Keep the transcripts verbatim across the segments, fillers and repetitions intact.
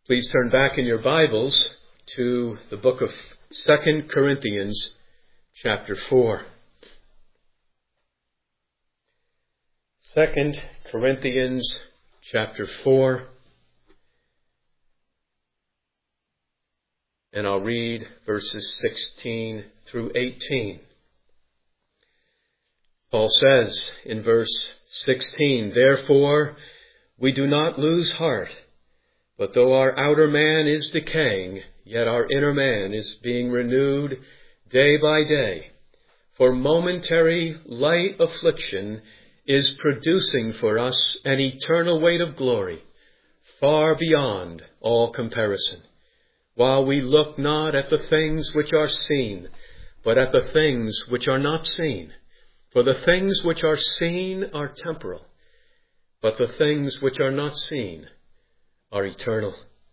Please turn back in your Bibles to the book of Second Corinthians, chapter four. Second Corinthians, chapter four. And I'll read verses sixteen through eighteen. Paul says in verse sixteen, "Therefore we do not lose heart. But though our outer man is decaying, yet our inner man is being renewed day by day. For momentary light affliction is producing for us an eternal weight of glory, far beyond all comparison. While we look not at the things which are seen, but at the things which are not seen. For the things which are seen are temporal, but the things which are not seen are eternal."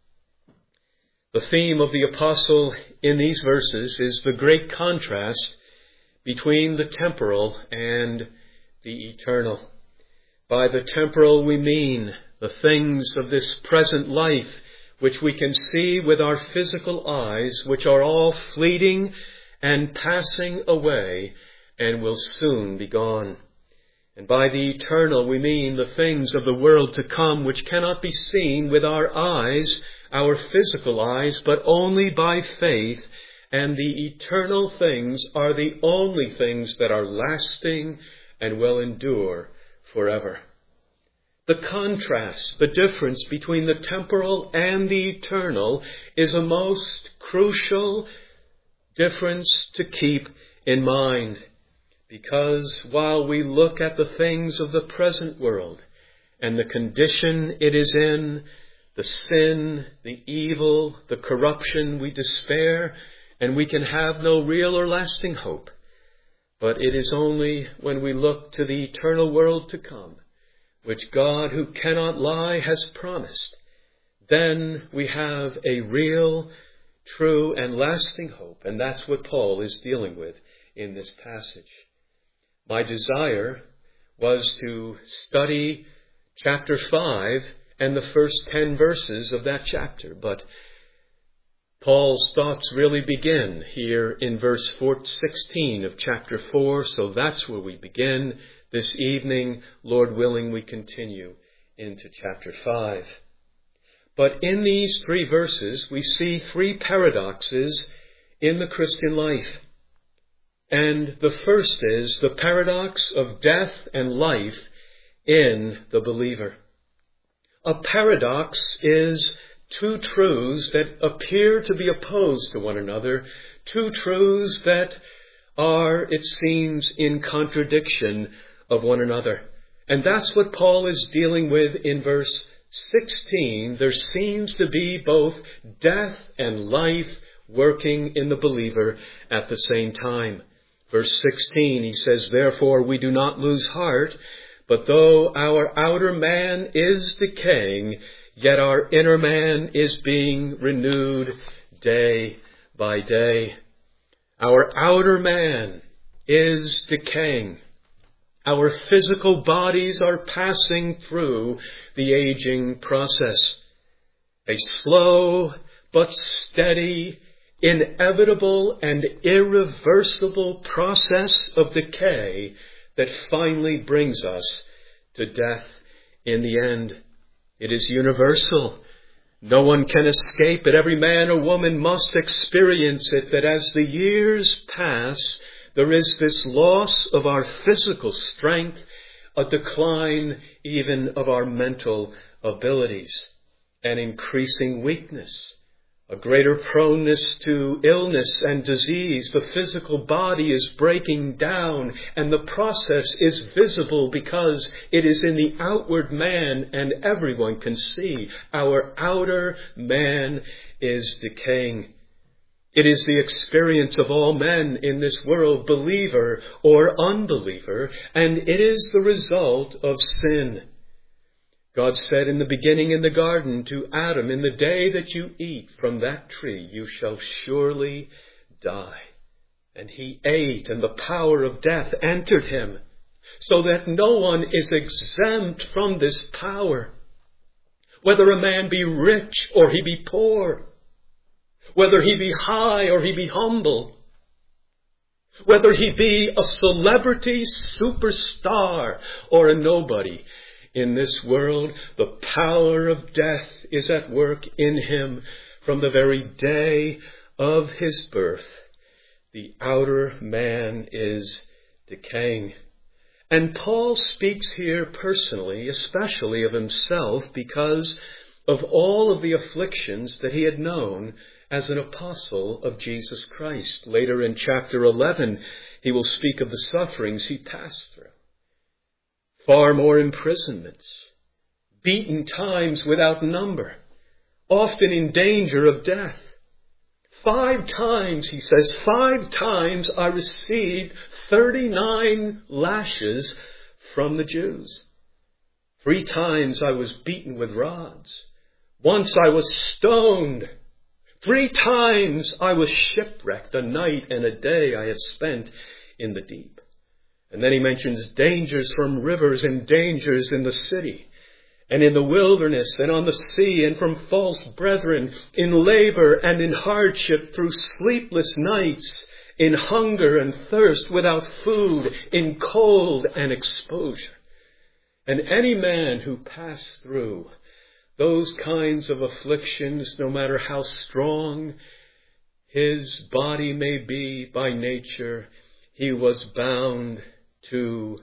The theme of the apostle in these verses is the great contrast between the temporal and the eternal. By the temporal we mean the things of this present life which we can see with our physical eyes, which are all fleeting and passing away and will soon be gone. And by the eternal we mean the things of the world to come, which cannot be seen with our eyes, our physical eyes, but only by faith. And the eternal things are the only things that are lasting and will endure forever. The contrast, the difference between the temporal and the eternal is a most crucial difference to keep in mind. Because while we look at the things of the present world and the condition it is in, the sin, the evil, the corruption, we despair and we can have no real or lasting hope. But it is only when we look to the eternal world to come, which God, who cannot lie, has promised, then we have a real, true, and lasting hope. And that's what Paul is dealing with in this passage. My desire was to study chapter five and the first ten verses of that chapter, but Paul's thoughts really begin here in verse sixteen of chapter four, so that's where we begin this evening. Lord willing, we continue into chapter five. But in these three verses, we see three paradoxes in the Christian life. And the first is the paradox of death and life in the believer. A paradox is two truths that appear to be opposed to one another, two truths that are, it seems, in contradiction of one another. And that's what Paul is dealing with in verse sixteen. There seems to be both death and life working in the believer at the same time. Verse sixteen, he says, "Therefore we do not lose heart, but though our outer man is decaying, yet our inner man is being renewed day by day." Our outer man is decaying. Our physical bodies are passing through the aging process. A slow but steady, inevitable and irreversible process of decay that finally brings us to death in the end. It is universal. No one can escape it. Every man or woman must experience it, that as the years pass, there is this loss of our physical strength, a decline even of our mental abilities, an increasing weakness, a greater proneness to illness and disease. The physical body is breaking down, and the process is visible because it is in the outward man, and everyone can see our outer man is decaying. It is the experience of all men in this world, believer or unbeliever, and it is the result of sin. God said in the beginning in the garden to Adam, "In the day that you eat from that tree, you shall surely die." And he ate, and the power of death entered him, so that no one is exempt from this power. whether a man be rich or he be poor, whether he be high or he be humble, whether he be a celebrity, superstar, or a nobody. In this world, the power of death is at work in him from the very day of his birth. The outer man is decaying. And Paul speaks here personally, especially of himself, because of all of the afflictions that he had known as an apostle of Jesus Christ. Later in chapter eleven, he will speak of the sufferings he passed through. Far more imprisonments, beaten times without number, often in danger of death. Five times, he says, five times I received thirty-nine lashes from the Jews. Three times I was beaten with rods. Once I was stoned. Three times I was shipwrecked. A night and a day I had spent in the deep. And then he mentions dangers from rivers and dangers in the city and in the wilderness and on the sea and from false brethren, in labor and in hardship, through sleepless nights, in hunger and thirst, without food, in cold and exposure. And any man who passed through those kinds of afflictions, no matter how strong his body may be by nature, he was bound to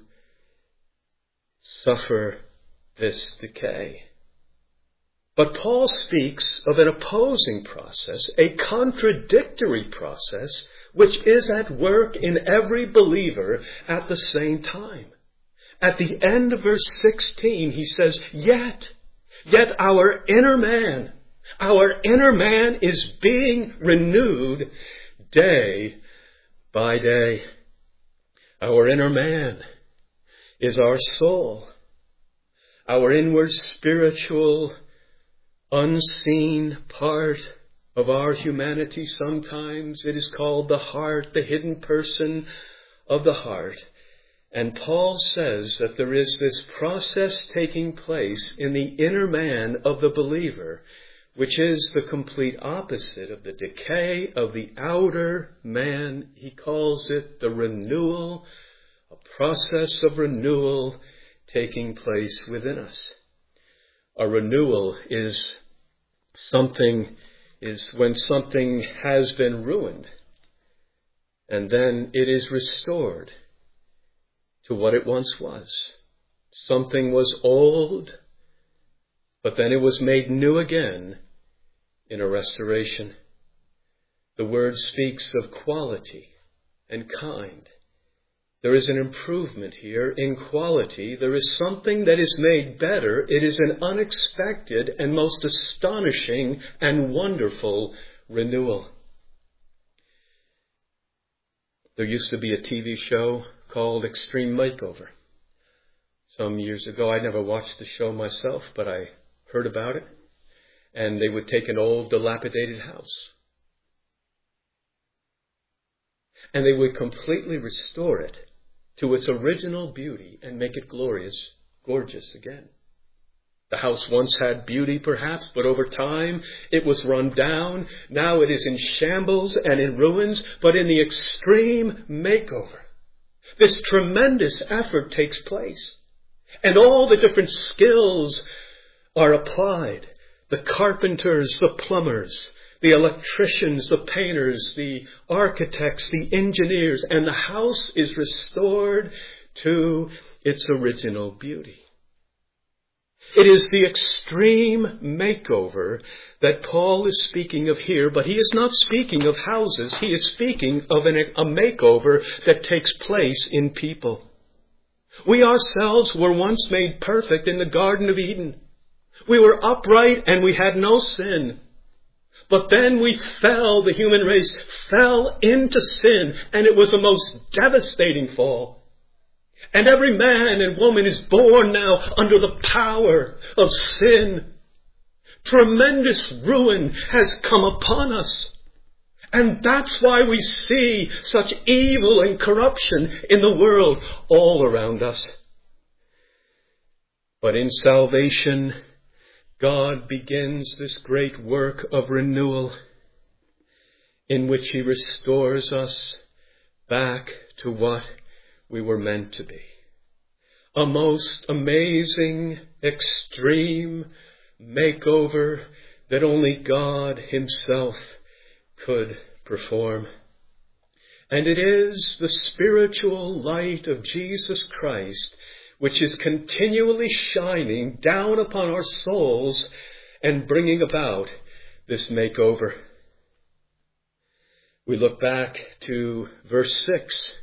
suffer this decay. But Paul speaks of an opposing process, a contradictory process, which is at work in every believer at the same time. At the end of verse sixteen, he says, Yet, yet our inner man, our inner man is being renewed day by day. Our inner man is our soul, our inward spiritual, unseen part of our humanity. Sometimes it is called the heart, the hidden person of the heart. And Paul says that there is this process taking place in the inner man of the believer, which is the complete opposite of the decay of the outer man. He calls it the renewal, a process of renewal taking place within us. A renewal is something, is when something has been ruined, and then it is restored to what it once was. Something was old, but then it was made new again in a restoration. The word speaks of quality and kind. There is an improvement here in quality. There is something that is made better. It is an unexpected and most astonishing and wonderful renewal. There used to be a T V show called Extreme Makeover. Some years ago, I never watched the show myself, but I heard about it. And they would take an old, dilapidated house, and they would completely restore it to its original beauty and make it glorious, gorgeous again. The house once had beauty, perhaps, but over time it was run down. Now it is in shambles and in ruins, but in the extreme makeover, this tremendous effort takes place, and all the different skills are applied. The carpenters, the plumbers, the electricians, the painters, the architects, the engineers, and the house is restored to its original beauty. It is the extreme makeover that Paul is speaking of here, but he is not speaking of houses. He is speaking of an, a makeover that takes place in people. We ourselves were once made perfect in the Garden of Eden. We were upright and we had no sin. But then we fell, the human race fell into sin, and it was a most devastating fall. And every man and woman is born now under the power of sin. Tremendous ruin has come upon us. And that's why we see such evil and corruption in the world all around us. But in salvation, God begins this great work of renewal in which he restores us back to what we were meant to be. A most amazing, extreme makeover that only God himself could perform. And it is the spiritual light of Jesus Christ which is continually shining down upon our souls and bringing about this makeover. We look back to verse six,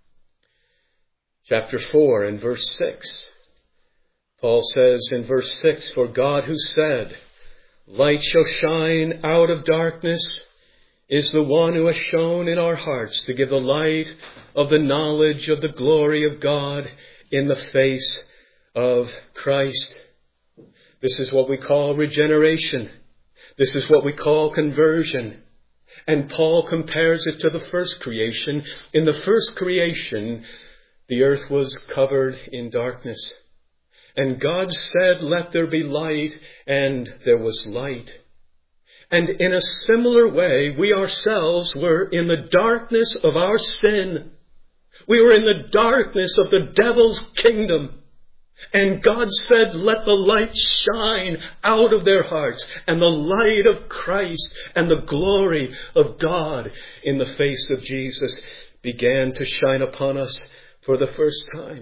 chapter four and verse six. Paul says in verse six, "For God who said, 'Light shall shine out of darkness,' is the one who has shone in our hearts to give the light of the knowledge of the glory of God in the face of Christ." This is what we call regeneration. This is what we call conversion. And Paul compares it to the first creation. In the first creation, the earth was covered in darkness. And God said, "Let there be light," and there was light. And in a similar way, we ourselves were in the darkness of our sin. We were in the darkness of the devil's kingdom. And God said, "Let the light shine out of their hearts." And the light of Christ and the glory of God in the face of Jesus began to shine upon us for the first time.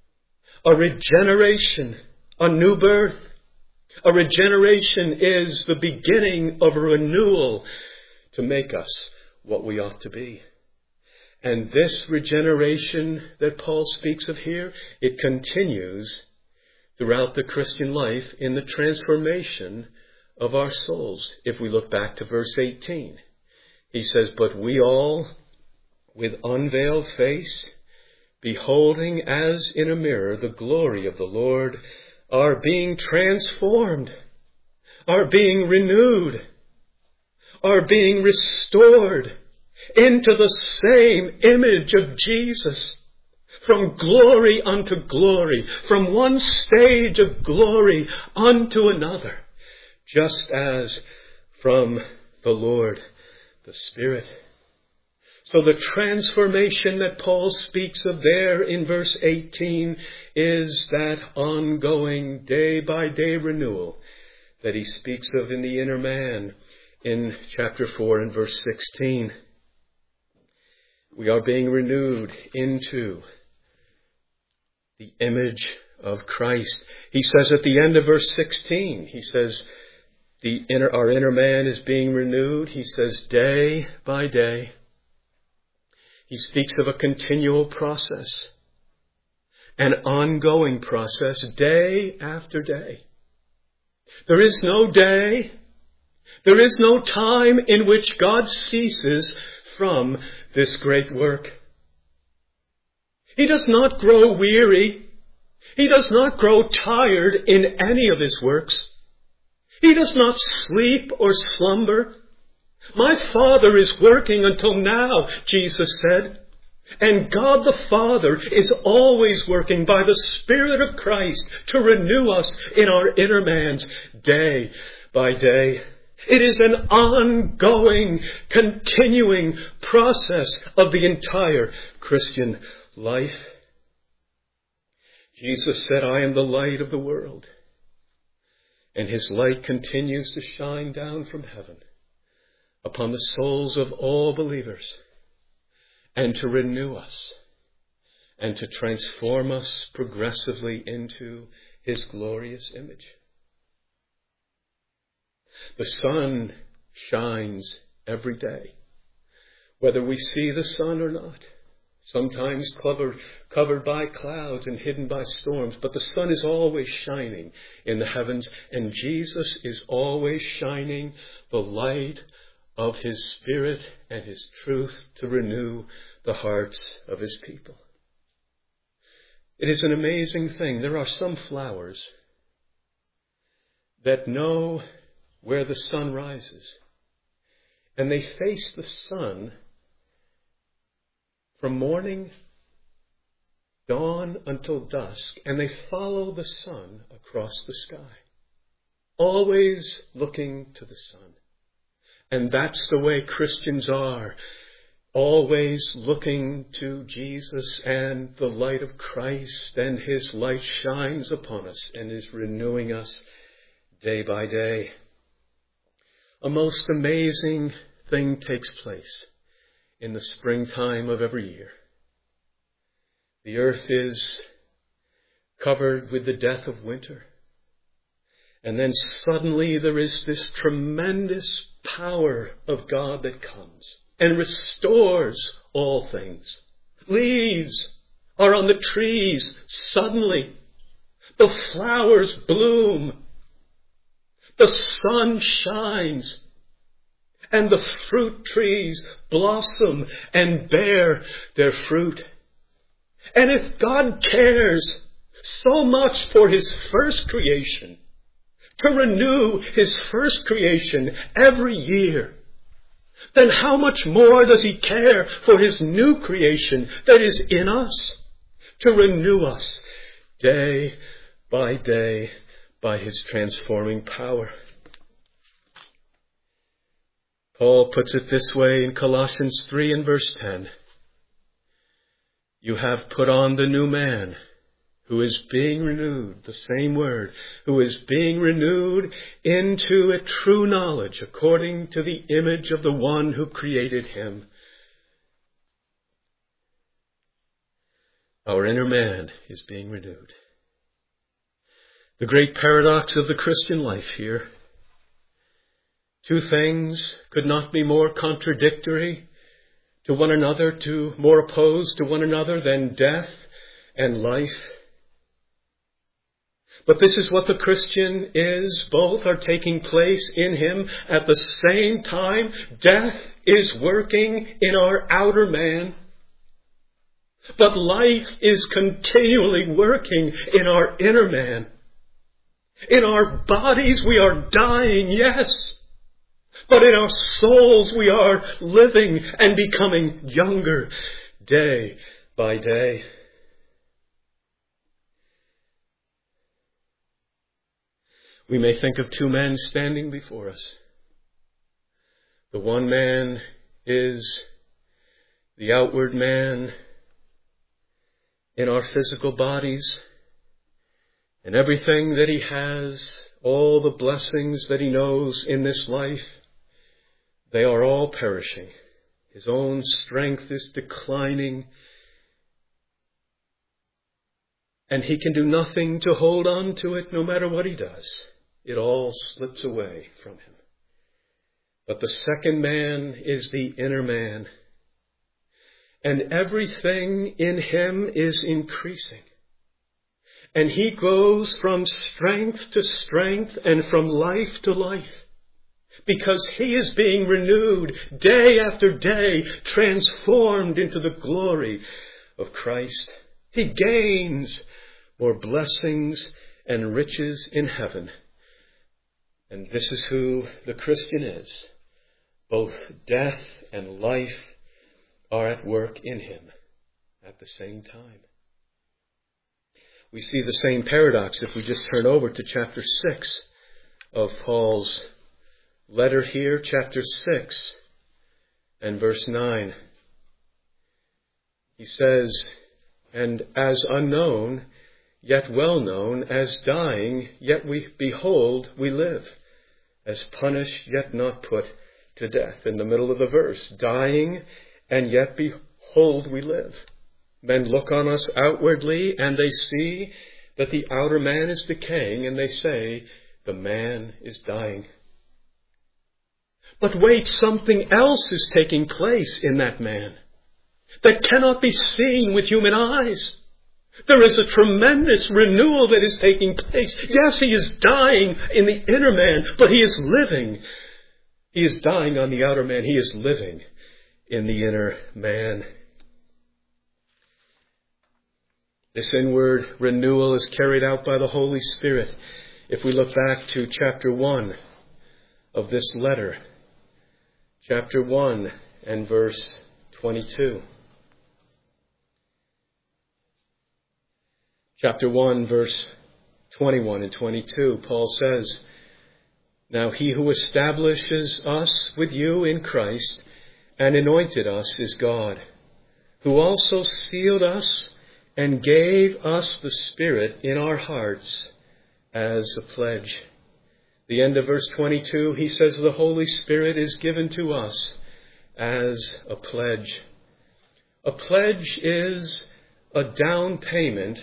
A regeneration, a new birth. A regeneration is the beginning of a renewal to make us what we ought to be. And this regeneration that Paul speaks of here, it continues throughout the Christian life in the transformation of our souls. If we look back to verse eighteen, he says, "But we all, with unveiled face, beholding as in a mirror the glory of the Lord, are being transformed, are being renewed, are being restored into the same image of Jesus, from glory unto glory, from one stage of glory unto another, just as from the Lord, the Spirit." So the transformation that Paul speaks of there in verse eighteen is that ongoing day-by-day renewal that he speaks of in the inner man in chapter four and verse sixteen. We are being renewed into the image of Christ. He says at the end of verse sixteen, he says, the inner, our inner man is being renewed. He says day by day. He speaks of a continual process, an ongoing process, day after day. There is no day, there is no time in which God ceases from this great work. He does not grow weary. He does not grow tired in any of his works. He does not sleep or slumber. "My Father is working until now," Jesus said. And God the Father is always working by the Spirit of Christ to renew us in our inner man's day by day. It is an ongoing, continuing process of the entire Christian life. Jesus said, "I am the light of the world." And his light continues to shine down from heaven upon the souls of all believers, and to renew us, and to transform us progressively into his glorious image. The sun shines every day, whether we see the sun or not. Sometimes covered, covered by clouds and hidden by storms, but the sun is always shining in the heavens, and Jesus is always shining the light of his Spirit and his truth to renew the hearts of his people. It is an amazing thing. There are some flowers that know where the sun rises, and they face the sun from morning, dawn until dusk, and they follow the sun across the sky. always looking to the sun. And that's the way Christians are, always looking to Jesus and the light of Christ, and his light shines upon us and is renewing us day by day. A most amazing thing takes place in the springtime of every year. The earth is covered with the death of winter. And then suddenly there is this tremendous power of God that comes and restores all things. Leaves are on the trees suddenly. The flowers bloom. The sun shines. And the fruit trees blossom and bear their fruit. And if God cares so much for his first creation, to renew his first creation every year, then how much more does he care for his new creation that is in us, to renew us day by day by his transforming power? Paul puts it this way in Colossians three and verse ten. You have put on the new man, who is being renewed, the same word, who is being renewed into a true knowledge according to the image of the one who created him. Our inner man is being renewed. The great paradox of the Christian life here. Two things could not be more contradictory to one another, to more opposed to one another than death and life. But this is what the Christian is. Both are taking place in him at the same time. Death is working in our outer man, but life is continually working in our inner man. In our bodies we are dying, yes, but in our souls we are living and becoming younger day by day. We may think of two men standing before us. The one man is the outward man in our physical bodies, and everything that he has, all the blessings that he knows in this life, they are all perishing. His own strength is declining, and he can do nothing to hold on to it no matter what he does. It all slips away from him. But the second man is the inner man, and everything in him is increasing. And he goes from strength to strength and from life to life, because he is being renewed day after day, transformed into the glory of Christ. He gains more blessings and riches in heaven. And this is who the Christian is. Both death and life are at work in him at the same time. We see the same paradox if we just turn over to chapter six of Paul's letter here, chapter six and verse nine. He says, and as unknown, yet well known, as dying, yet we behold we live, as punished, yet not put to death. In the middle of the verse, dying, and yet behold we live. Men look on us outwardly, and they see that the outer man is decaying, and they say, the man is dying. But wait, something else is taking place in that man that cannot be seen with human eyes. There is a tremendous renewal that is taking place. Yes, he is dying in the inner man, but he is living. He is dying on the outer man. He is living in the inner man. This inward renewal is carried out by the Holy Spirit. If we look back to chapter one of this letter, chapter one and verse twenty-two. Chapter one, verse twenty-one and twenty-two, Paul says, Now he who establishes us with you in Christ and anointed us is God, who also sealed us and gave us the Spirit in our hearts as a pledge. The end of verse twenty-two, he says the Holy Spirit is given to us as a pledge. A pledge is a down payment.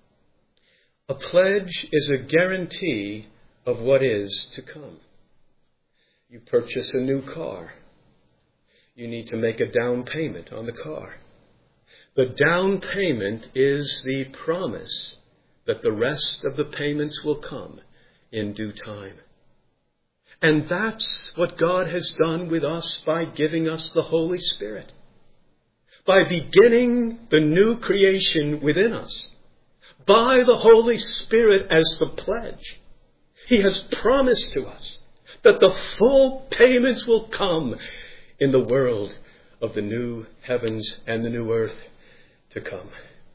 A pledge is a guarantee of what is to come. You purchase a new car. You need to make a down payment on the car. The down payment is the promise that the rest of the payments will come in due time. And that's what God has done with us by giving us the Holy Spirit. By beginning the new creation within us, by the Holy Spirit as the pledge, he has promised to us that the full payments will come in the world of the new heavens and the new earth to come.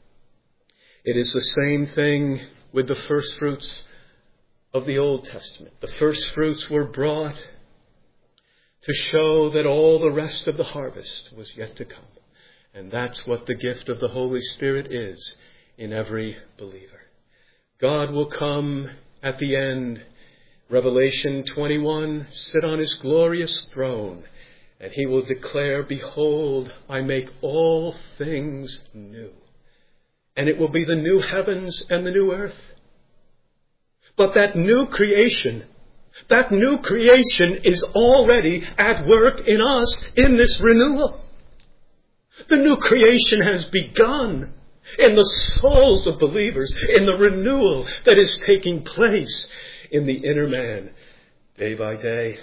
It is the same thing with the first fruits of the Old Testament. The first fruits were brought to show that all the rest of the harvest was yet to come. And that's what the gift of the Holy Spirit is in every believer. God will come at the end, Revelation twenty-one, sit on his glorious throne, and he will declare, behold, I make all things new. And it will be the new heavens and the new earth. But that new creation, that new creation is already at work in us in this renewal. The new creation has begun in the souls of believers, in the renewal that is taking place in the inner man day by day.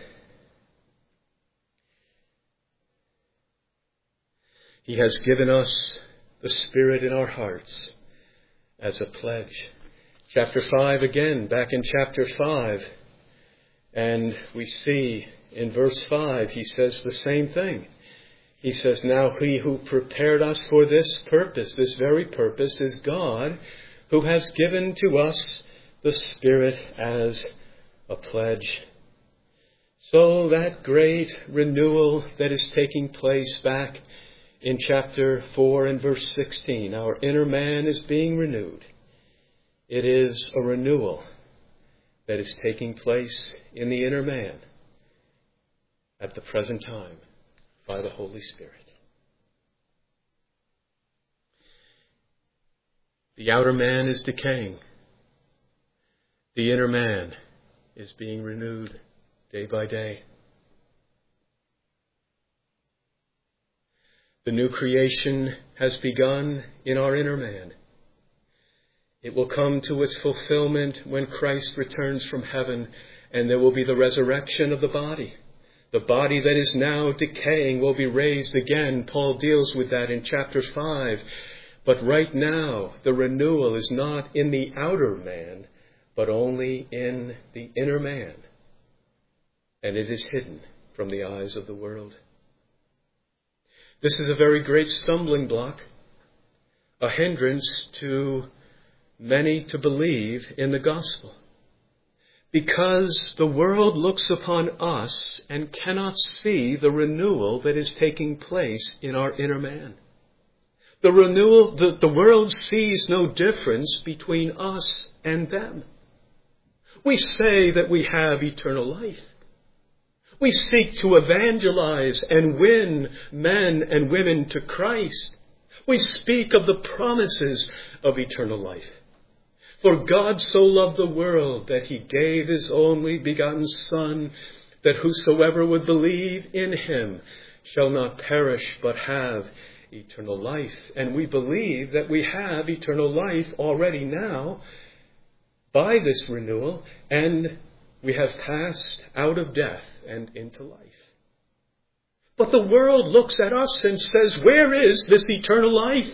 He has given us the Spirit in our hearts as a pledge. Chapter five again, back in chapter five, and we see in verse five, he says the same thing. He says, now he who prepared us for this purpose, this very purpose, is God, who has given to us the Spirit as a pledge. So that great renewal that is taking place back in chapter four and verse sixteen, our inner man is being renewed. It is a renewal that is taking place in the inner man at the present time by the Holy Spirit. The outer man is decaying. The inner man is being renewed day by day. The new creation has begun in our inner man. It will come to its fulfillment when Christ returns from heaven, and there will be the resurrection of the body. The body that is now decaying will be raised again. Paul deals with that in chapter five. But right now, the renewal is not in the outer man, but only in the inner man. And it is hidden from the eyes of the world. This is a very great stumbling block, a hindrance to many to believe in the gospel. Because the world looks upon us and cannot see the renewal that is taking place in our inner man. The renewal, the, the world sees no difference between us and them. We say that we have eternal life. We seek to evangelize and win men and women to Christ. We speak of the promises of eternal life. For God so loved the world that he gave his only begotten Son, that whosoever would believe in him shall not perish but have eternal life. And we believe that we have eternal life already now by this renewal, and we have passed out of death and into life. But the world looks at us and says, where is this eternal life?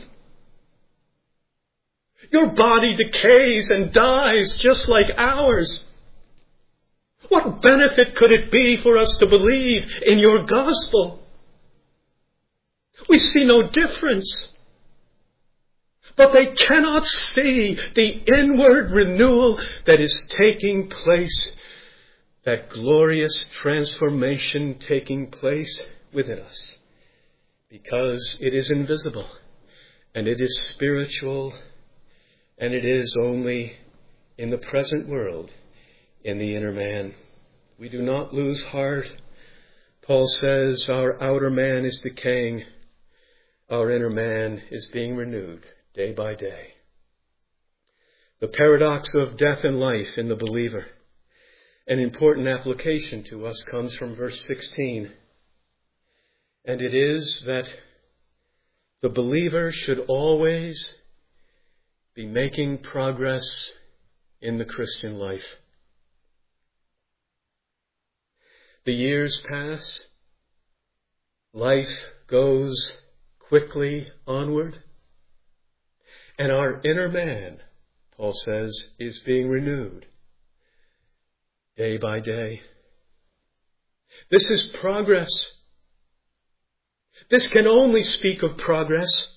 Your body decays and dies just like ours. What benefit could it be for us to believe in your gospel? We see no difference. But they cannot see the inward renewal that is taking place, that glorious transformation taking place within us, because it is invisible and it is spiritual and it is only in the present world, in the inner man. We do not lose heart. Paul says our outer man is decaying. Our inner man is being renewed day by day. The paradox of death and life in the believer. An important application to us comes from verse sixteen. And it is that the believer should always be making progress in the Christian life. The years pass. Life goes quickly onward. And our inner man, Paul says, is being renewed day by day. This is progress. This can only speak of progress.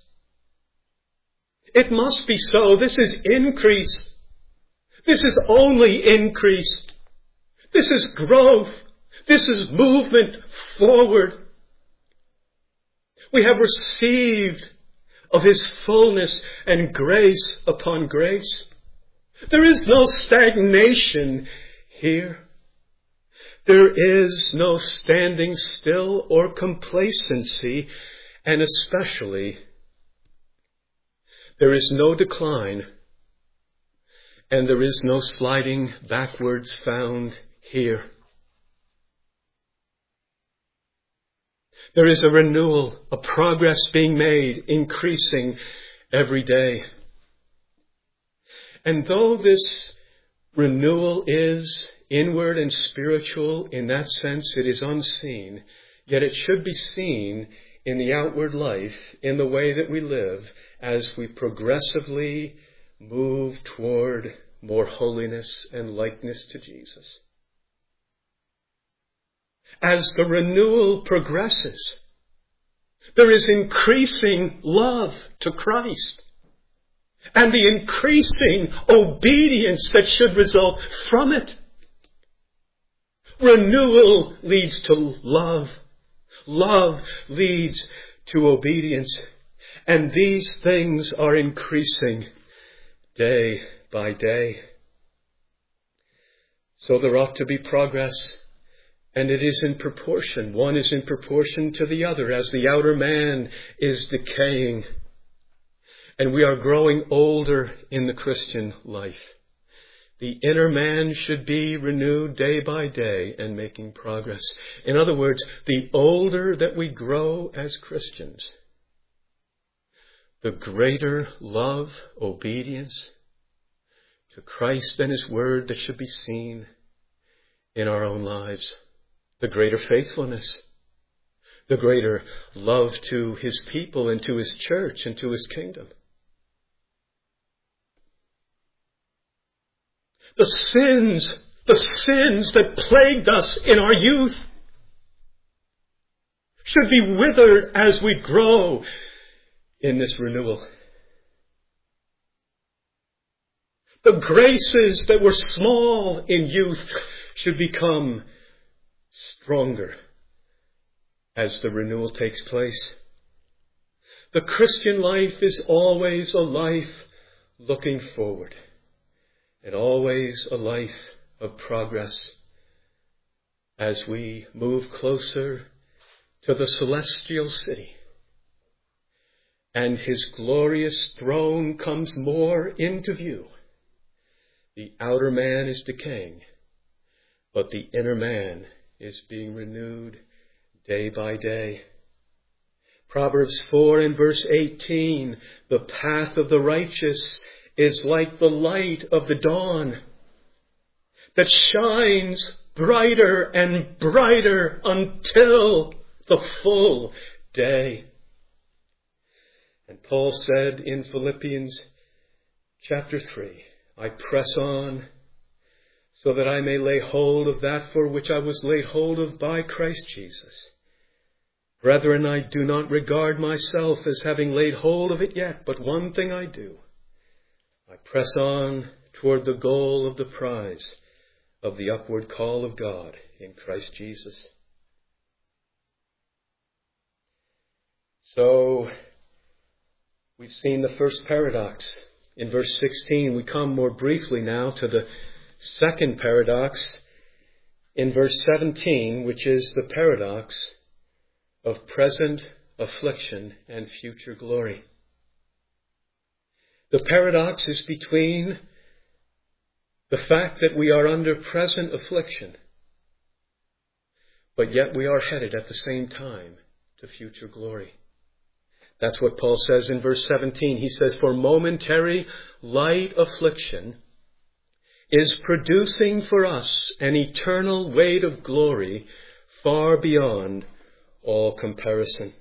It must be so. This is increase. This is only increase. This is growth. This is movement forward. We have received of His fullness and grace upon grace. There is no stagnation here. There is no standing still or complacency, and especially there is no decline, and there is no sliding backwards found here. There is a renewal, a progress being made, increasing every day. And though this renewal is inward and spiritual, in that sense it is unseen, yet it should be seen in the outward life, in the way that we live, as we progressively move toward more holiness and likeness to Jesus. As the renewal progresses, there is increasing love to Christ and the increasing obedience that should result from it. Renewal leads to love. Love leads to obedience. And these things are increasing day by day. So there ought to be progress. And it is in proportion. One is in proportion to the other as the outer man is decaying. And we are growing older in the Christian life. The inner man should be renewed day by day and making progress. In other words, the older that we grow as Christians, the greater love, obedience to Christ and His Word that should be seen in our own lives. The greater faithfulness, the greater love to His people and to His church and to His kingdom. The sins, the sins that plagued us in our youth should be withered as we grow in this renewal. The graces that were small in youth should become stronger as the renewal takes place. The Christian life is always a life looking forward, and always a life of progress as we move closer to the celestial city. And His glorious throne comes more into view. The outer man is decaying, but the inner man is being renewed day by day. Proverbs four and verse eighteen, the path of the righteous is like the light of the dawn that shines brighter and brighter until the full day. And Paul said in Philippians chapter three, I press on so that I may lay hold of that for which I was laid hold of by Christ Jesus. Brethren, I do not regard myself as having laid hold of it yet, but one thing I do. I press on toward the goal of the prize of the upward call of God in Christ Jesus. So, we've seen the first paradox. In verse sixteen, we come more briefly now to the second paradox in verse seventeen, which is the paradox of present affliction and future glory. The paradox is between the fact that we are under present affliction, but yet we are headed at the same time to future glory. That's what Paul says in verse seventeen. He says, "For momentary light affliction is producing for us an eternal weight of glory far beyond all comparison."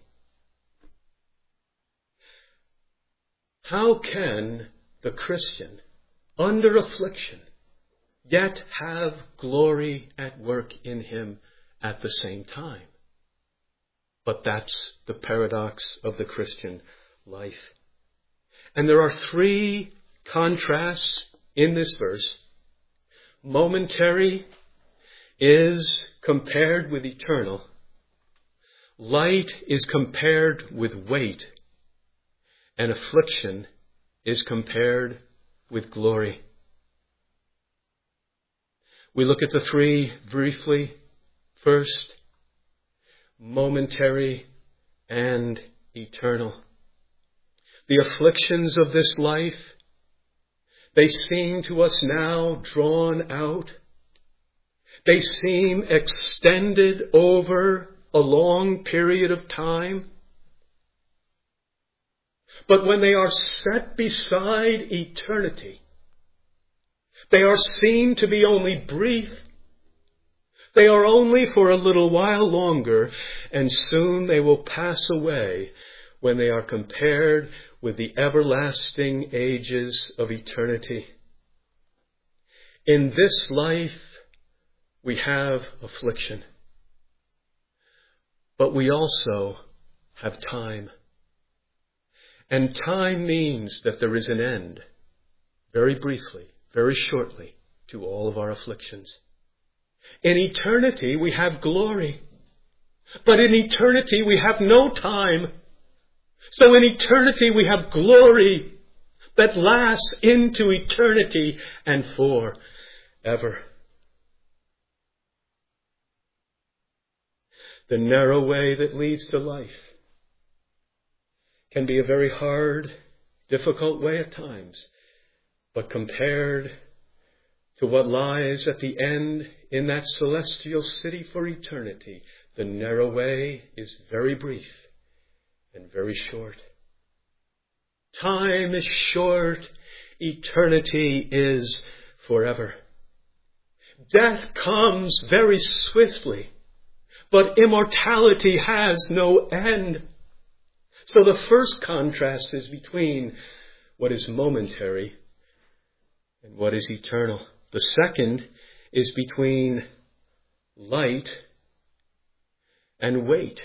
How can the Christian, under affliction, yet have glory at work in him at the same time? But that's the paradox of the Christian life. And there are three contrasts in this verse. Momentary is compared with eternal. Light is compared with weight. And affliction is compared with glory. We look at the three briefly. First, momentary and eternal. The afflictions of this life, they seem to us now drawn out. They seem extended over a long period of time. But when they are set beside eternity, they are seen to be only brief. They are only for a little while longer, and soon they will pass away when they are compared with the everlasting ages of eternity. In this life, we have affliction, but we also have time. And time means that there is an end, very briefly, very shortly, to all of our afflictions. In eternity, we have glory. But in eternity, we have no time. So in eternity, we have glory that lasts into eternity and forever. The narrow way that leads to life can be a very hard, difficult way at times, but compared to what lies at the end in that celestial city for eternity, the narrow way is very brief and very short. Time is short, eternity is forever. Death comes very swiftly, but immortality has no end. So the first contrast is between what is momentary and what is eternal. The second is between light and weight.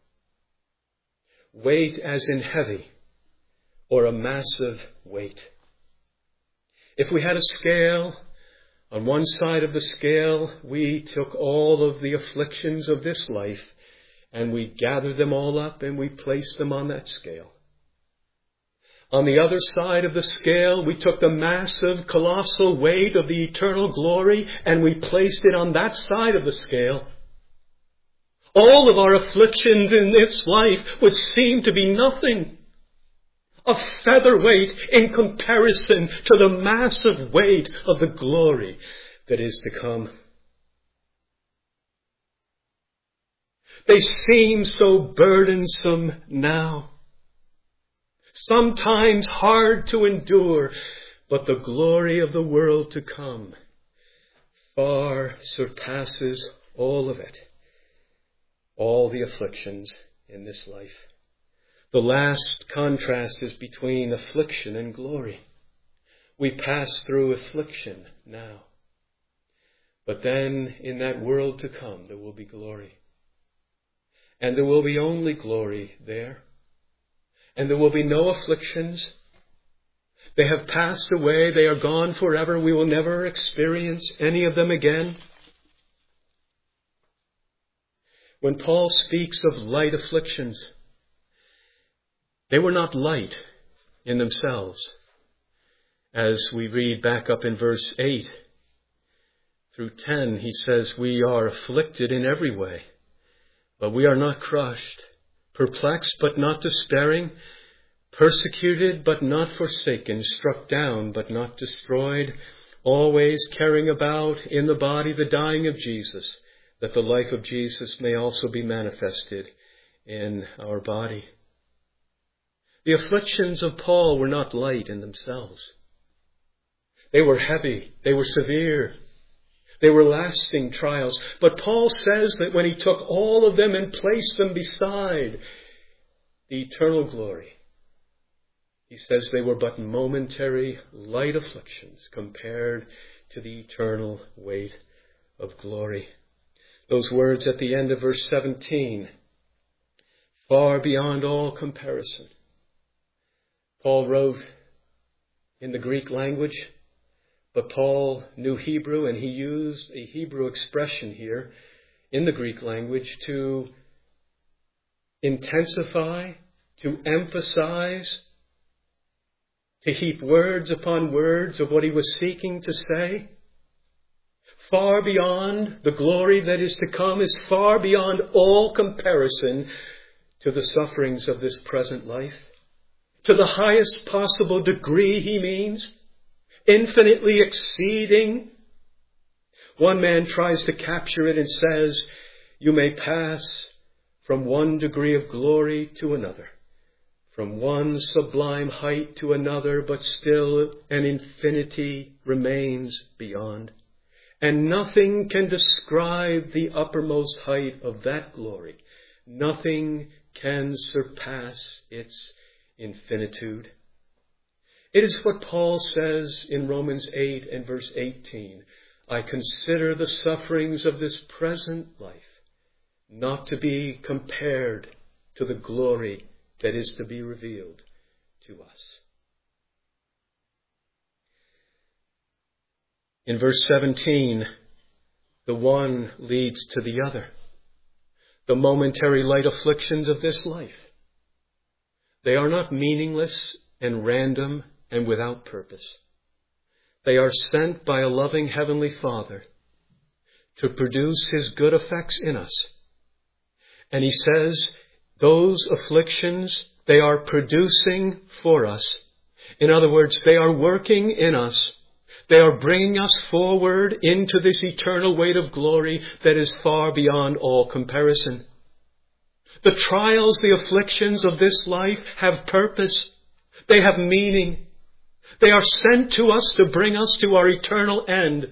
Weight as in heavy, or a massive weight. If we had a scale, on one side of the scale we took all of the afflictions of this life and we gathered them all up and we placed them on that scale. On the other side of the scale, we took the massive, colossal weight of the eternal glory and we placed it on that side of the scale. All of our afflictions in this life would seem to be nothing. A featherweight in comparison to the massive weight of the glory that is to come. They seem so burdensome now. Sometimes hard to endure, but the glory of the world to come far surpasses all of it, all the afflictions in this life. The last contrast is between affliction and glory. We pass through affliction now, but then in that world to come there will be glory. And there will be only glory there. And there will be no afflictions. They have passed away. They are gone forever. We will never experience any of them again. When Paul speaks of light afflictions, they were not light in themselves. As we read back up in verse eight through ten, he says, we are afflicted in every way, but we are not crushed, perplexed but not despairing, persecuted but not forsaken, struck down but not destroyed, always carrying about in the body the dying of Jesus, that the life of Jesus may also be manifested in our body. The afflictions of Paul were not light in themselves. They were heavy. They were severe. They were lasting trials. But Paul says that when he took all of them and placed them beside the eternal glory, he says they were but momentary light afflictions compared to the eternal weight of glory. Those words at the end of verse seventeen, far beyond all comparison. Paul wrote in the Greek language, but Paul knew Hebrew, and he used a Hebrew expression here in the Greek language to intensify, to emphasize, to heap words upon words of what he was seeking to say. Far beyond the glory that is to come is far beyond all comparison to the sufferings of this present life. To the highest possible degree, he means, infinitely exceeding. One man tries to capture it and says, you may pass from one degree of glory to another, from one sublime height to another, but still an infinity remains beyond. And nothing can describe the uppermost height of that glory. Nothing can surpass its infinitude. It is what Paul says in Romans eight and verse eighteen. I consider the sufferings of this present life not to be compared to the glory that is to be revealed to us. In verse seventeen, the one leads to the other. The momentary light afflictions of this life. They are not meaningless and random and without purpose. They are sent by a loving Heavenly Father to produce His good effects in us. And He says those afflictions, they are producing for us. In other words, they are working in us. They are bringing us forward into this eternal weight of glory that is far beyond all comparison. The trials, the afflictions of this life have purpose. They have meaning. They are sent to us to bring us to our eternal end.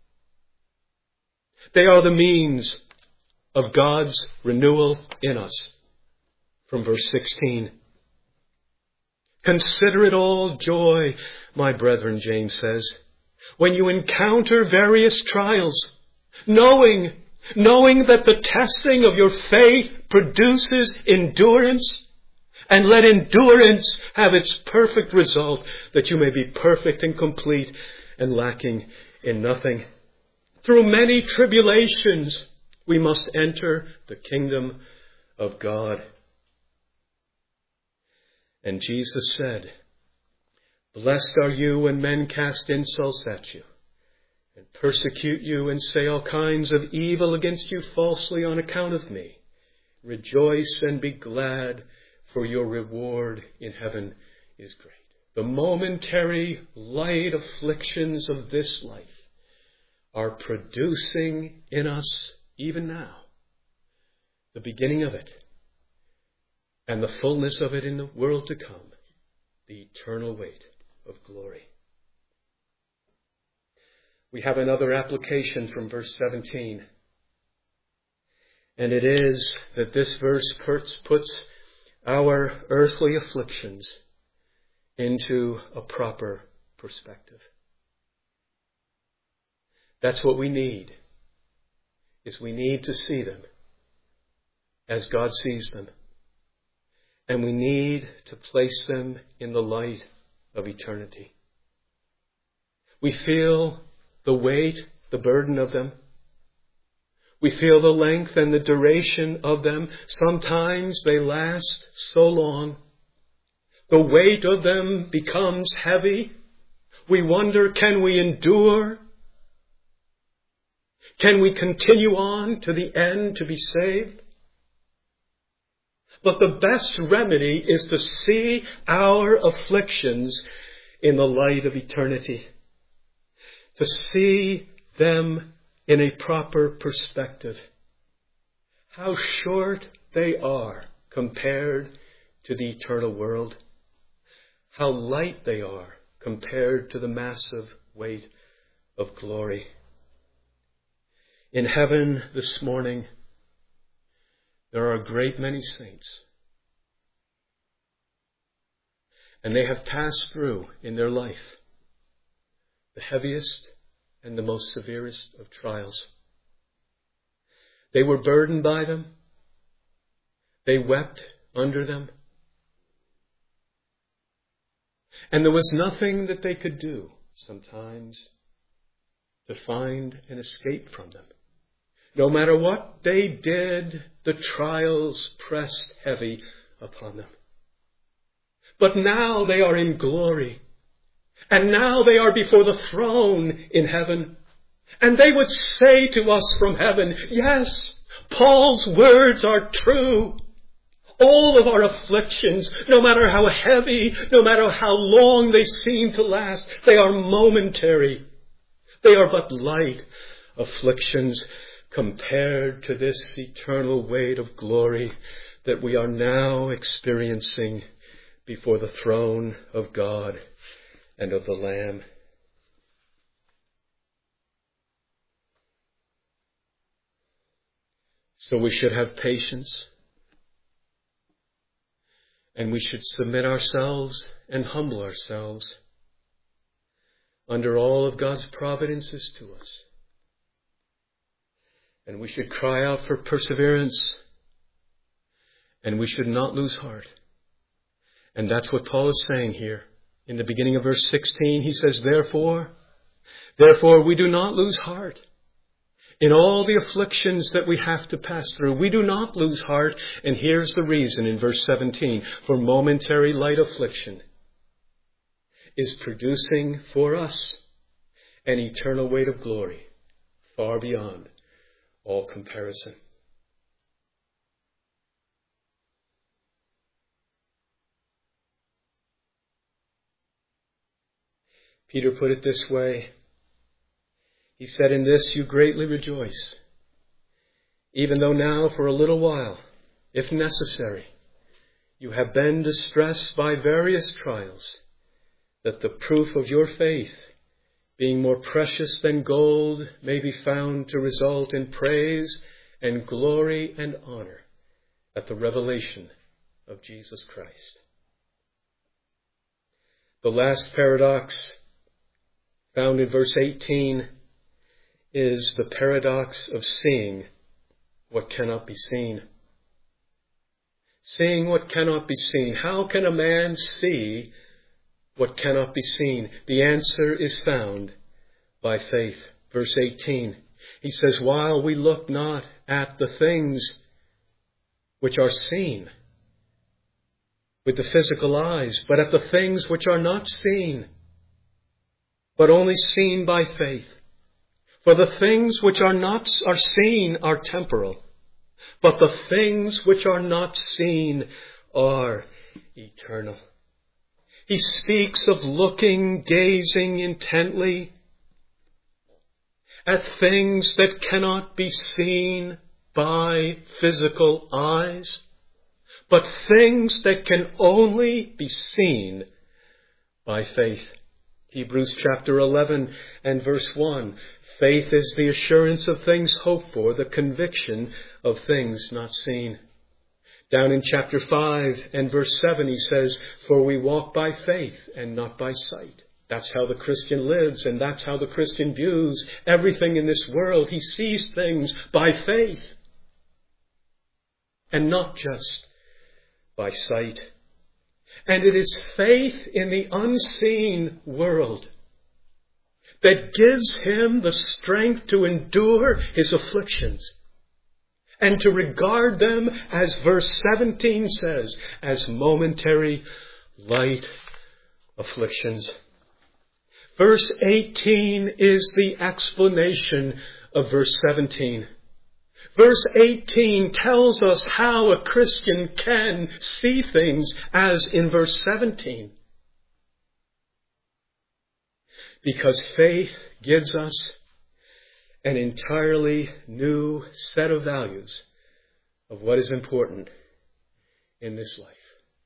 They are the means of God's renewal in us. From verse sixteen. Consider it all joy, my brethren, James says, when you encounter various trials, knowing, knowing that the testing of your faith produces endurance, and let endurance have its perfect result, that you may be perfect and complete and lacking in nothing. Through many tribulations, we must enter the kingdom of God. And Jesus said, blessed are you when men cast insults at you, and persecute you, and say all kinds of evil against you falsely on account of me. Rejoice and be glad, for your reward in heaven is great. The momentary light afflictions of this life are producing in us, even now, the beginning of it, and the fullness of it in the world to come, the eternal weight of glory. We have another application from verse seventeen. And it is that this verse puts our earthly afflictions into a proper perspective. That's what we need, is we need to see them as God sees them. And we need to place them in the light of eternity. We feel the weight, the burden of them. We feel the length and the duration of them. Sometimes they last so long. The weight of them becomes heavy. We wonder, can we endure? Can we continue on to the end to be saved? But the best remedy is to see our afflictions in the light of eternity. To see them in a proper perspective. How short they are compared to the eternal world. How light they are compared to the massive weight of glory. In heaven this morning, there are a great many saints. And they have passed through in their life the heaviest and the most severest of trials. They were burdened by them. They wept under them. And there was nothing that they could do sometimes to find an escape from them. No matter what they did, the trials pressed heavy upon them. But now they are in glory. And now they are before the throne in heaven. And they would say to us from heaven, yes, Paul's words are true. All of our afflictions, no matter how heavy, no matter how long they seem to last, they are momentary. They are but light afflictions compared to this eternal weight of glory that we are now experiencing before the throne of God and of the Lamb. So we should have patience, and we should submit ourselves and humble ourselves under all of God's providences to us. And we should cry out for perseverance, and we should not lose heart. And that's what Paul is saying here. In the beginning of verse sixteen, he says, Therefore, therefore we do not lose heart. In all the afflictions that we have to pass through, we do not lose heart. And here's the reason in verse seventeen. For momentary light affliction is producing for us an eternal weight of glory far beyond all comparison. Peter put it this way. He said, In this you greatly rejoice, even though now for a little while, if necessary, you have been distressed by various trials, that the proof of your faith, being more precious than gold, may be found to result in praise and glory and honor at the revelation of Jesus Christ. The last paradox found in verse eighteen is the paradox of seeing what cannot be seen. Seeing what cannot be seen. How can a man see what cannot be seen? The answer is found by faith. Verse eighteen, he says, While we look not at the things which are seen with the physical eyes, but at the things which are not seen, but only seen by faith. For the things which are not are seen are temporal, but the things which are not seen are eternal. He speaks of looking, gazing intently at things that cannot be seen by physical eyes, but things that can only be seen by faith. Hebrews chapter eleven and verse one. Faith is the assurance of things hoped for, the conviction of things not seen. Down in chapter five and verse seven, he says, For we walk by faith and not by sight. That's how the Christian lives, and that's how the Christian views everything in this world. He sees things by faith and not just by sight. And it is faith in the unseen world that gives him the strength to endure his afflictions and to regard them, as verse seventeen says, as momentary light afflictions. Verse eighteen is the explanation of verse seventeen. Verse eighteen tells us how a Christian can see things as in verse seventeen. Because faith gives us an entirely new set of values of what is important in this life.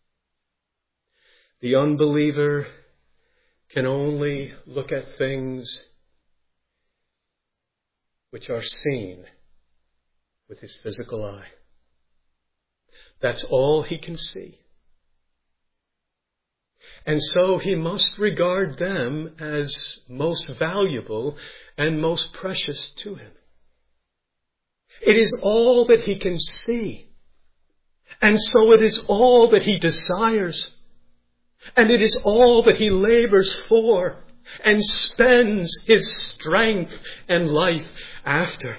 The unbeliever can only look at things which are seen with his physical eye. That's all he can see. And so he must regard them as most valuable and most precious to him. It is all that he can see. And so it is all that he desires. And it is all that he labors for and spends his strength and life after.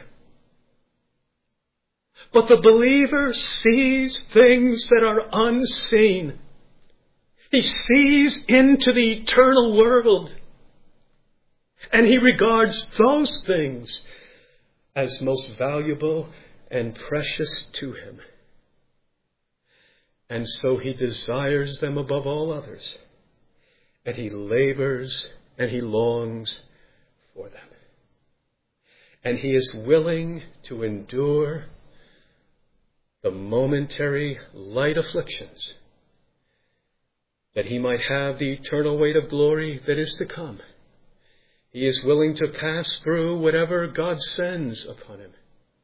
But the believer sees things that are unseen. He sees into the eternal world. And he regards those things as most valuable and precious to him. And so he desires them above all others. And he labors and he longs for them. And he is willing to endure the momentary light afflictions that he might have the eternal weight of glory that is to come. He is willing to pass through whatever God sends upon him,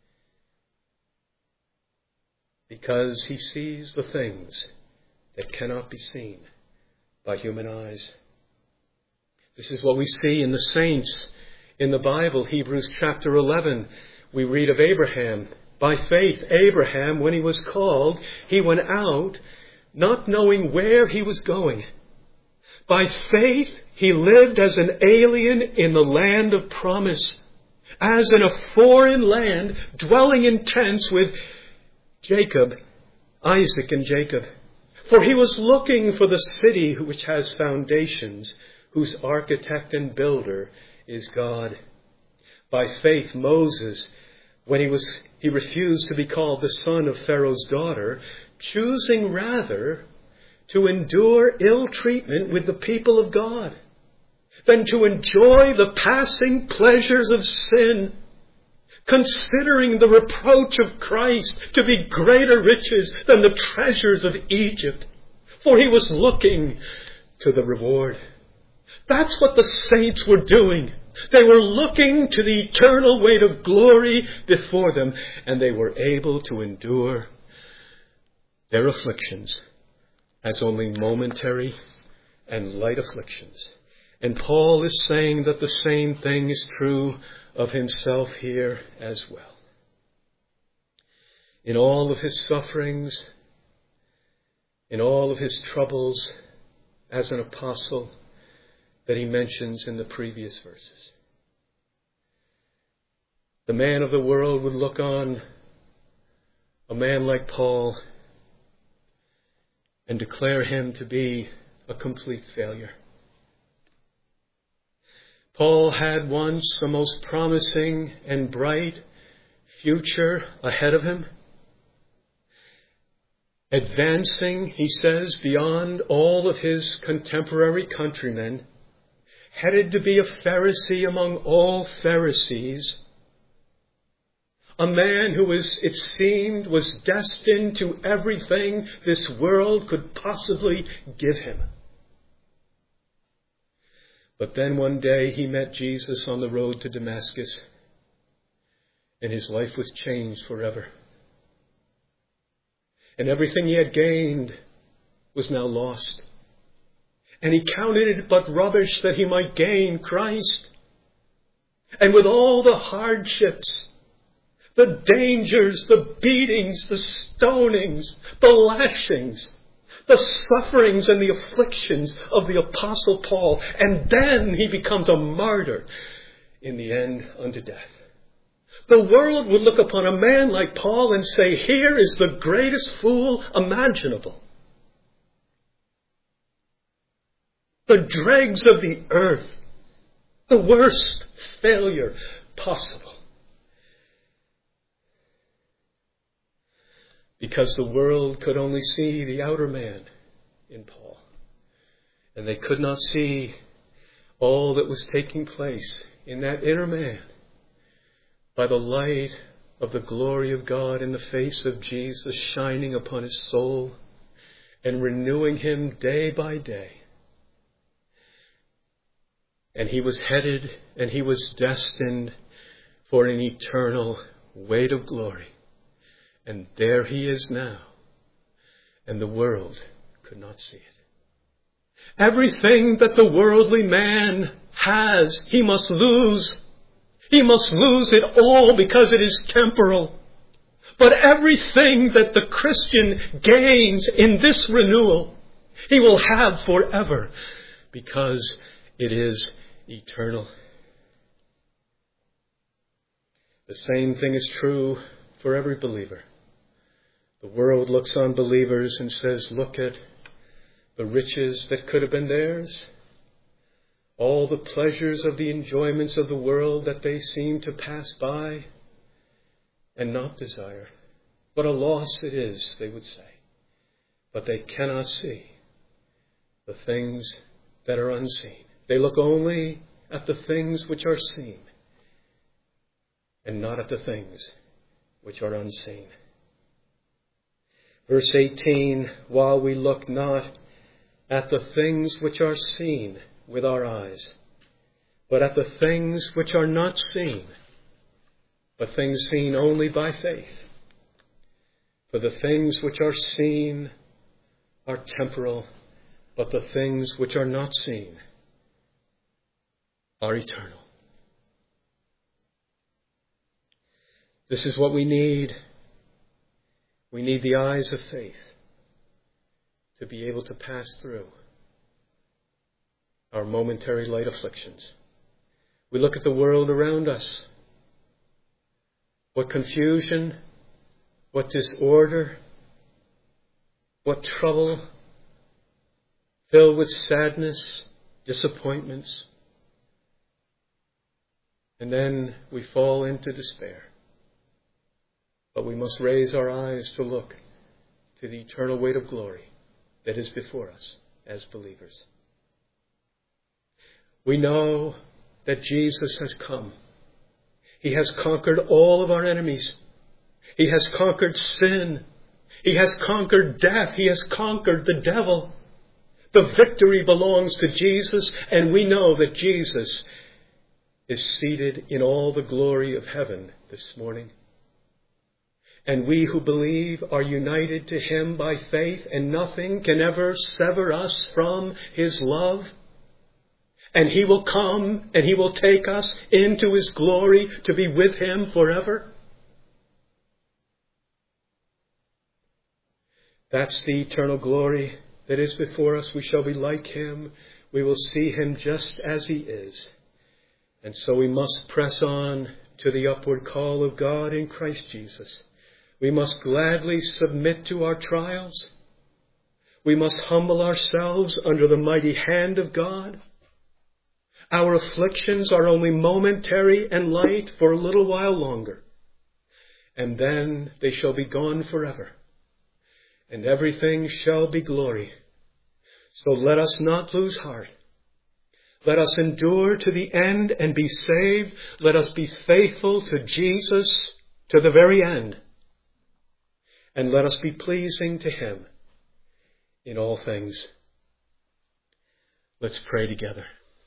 because he sees the things that cannot be seen by human eyes. This is what we see in the saints in the Bible. Hebrews chapter eleven, we read of Abraham. By faith, Abraham, when he was called, he went out not knowing where he was going. By faith, he lived as an alien in the land of promise, as in a foreign land, dwelling in tents with Jacob, Isaac and Jacob. For he was looking for the city which has foundations, whose architect and builder is God. By faith, Moses, when he was he refused to be called the son of Pharaoh's daughter, choosing rather to endure ill treatment with the people of God than to enjoy the passing pleasures of sin, considering the reproach of Christ to be greater riches than the treasures of Egypt, for he was looking to the reward. That's what the saints were doing. They were looking to the eternal weight of glory before them, and they were able to endure their afflictions as only momentary and light afflictions. And Paul is saying that the same thing is true of himself here as well. In all of his sufferings, in all of his troubles as an apostle that he mentions in the previous verses, the man of the world would look on a man like Paul and declare him to be a complete failure. Paul had once a most promising and bright future ahead of him, advancing, he says, beyond all of his contemporary countrymen, headed to be a Pharisee among all Pharisees, a man who was, it seemed, was destined to everything this world could possibly give him. But then one day he met Jesus on the road to Damascus, and his life was changed forever. And everything he had gained was now lost. And he counted it but rubbish that he might gain Christ. And with all the hardships, the dangers, the beatings, the stonings, the lashings, the sufferings and the afflictions of the Apostle Paul, and then he becomes a martyr in the end unto death. The world would look upon a man like Paul and say, here is the greatest fool imaginable. The dregs of the earth, the worst failure possible. Because the world could only see the outer man in Paul. And they could not see all that was taking place in that inner man by the light of the glory of God in the face of Jesus shining upon his soul and renewing him day by day. And he was headed and he was destined for an eternal weight of glory. And there he is now. And the world could not see it. Everything that the worldly man has, he must lose. He must lose it all because it is temporal. But everything that the Christian gains in this renewal, he will have forever because it is eternal. The same thing is true for every believer. The world looks on believers and says, look at the riches that could have been theirs, all the pleasures of the enjoyments of the world that they seem to pass by and not desire. What a loss it is, they would say. But they cannot see the things that are unseen. They look only at the things which are seen and not at the things which are unseen. Verse eighteen, while we look not at the things which are seen with our eyes, but at the things which are not seen, but things seen only by faith. For the things which are seen are temporal, but the things which are not seen are eternal. This is what we need. We need the eyes of faith to be able to pass through our momentary light afflictions. We look at the world around us. What confusion, what disorder, what trouble, filled with sadness, disappointments. And then we fall into despair. But we must raise our eyes to look to the eternal weight of glory that is before us as believers. We know that Jesus has come. He has conquered all of our enemies. He has conquered sin. He has conquered death. He has conquered the devil. The victory belongs to Jesus, and we know that Jesus is seated in all the glory of heaven this morning. And we who believe are united to him by faith, and nothing can ever sever us from his love. And he will come and he will take us into his glory to be with him forever. That's the eternal glory that is before us. We shall be like him. We will see him just as he is. And so we must press on to the upward call of God in Christ Jesus. We must gladly submit to our trials. We must humble ourselves under the mighty hand of God. Our afflictions are only momentary and light for a little while longer. And then they shall be gone forever. And everything shall be glory. So let us not lose heart. Let us endure to the end and be saved. Let us be faithful to Jesus to the very end. And let us be pleasing to him in all things. Let's pray together.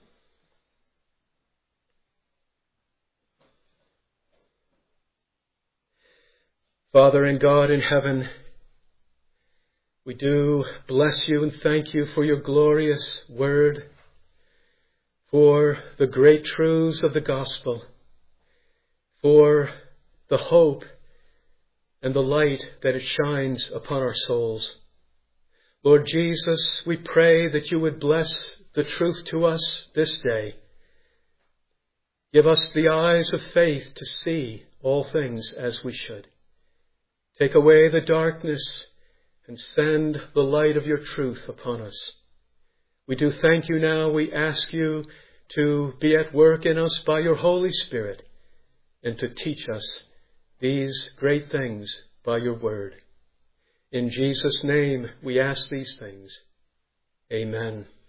Father and God in heaven, we do bless you and thank you for your glorious word, for the great truths of the gospel, for the hope and the light that it shines upon our souls. Lord Jesus, we pray that you would bless the truth to us this day. Give us the eyes of faith to see all things as we should. Take away the darkness and send the light of your truth upon us. We do thank you now. We ask you to be at work in us by your Holy Spirit and to teach us these great things by your word. In Jesus' name we ask these things. Amen.